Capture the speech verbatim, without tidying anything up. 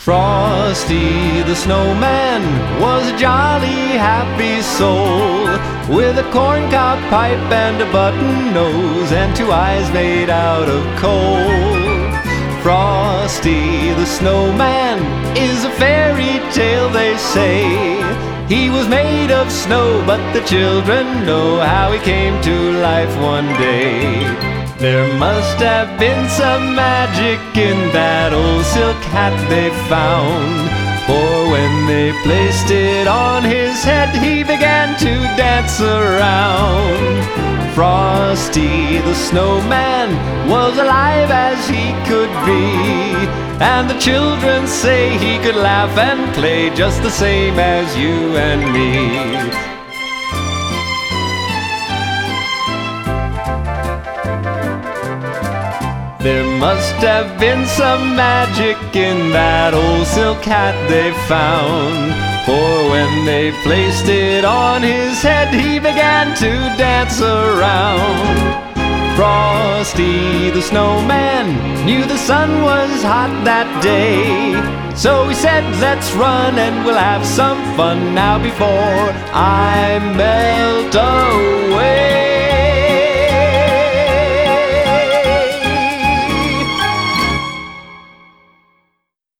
Frosty the Snowman was a jolly, happy soul, with a corncob pipe and a button nose and two eyes made out of coal. Frosty the Snowman is a fairy tale, they say. He was made of snow, but the children know how he came to life one day. There must have been some magic in that old silk hat they found, for when they placed it on his head, he began to dance around. Frosty the Snowman was alive as he could be, and the children say he could laugh and play just the same as you and me. There must have been some magic in that old silk hat they found, for when they placed it on his head, he began to dance around. Frosty the Snowman knew the sun was hot that day, so he said, let's run and we'll have some fun now before I melt away.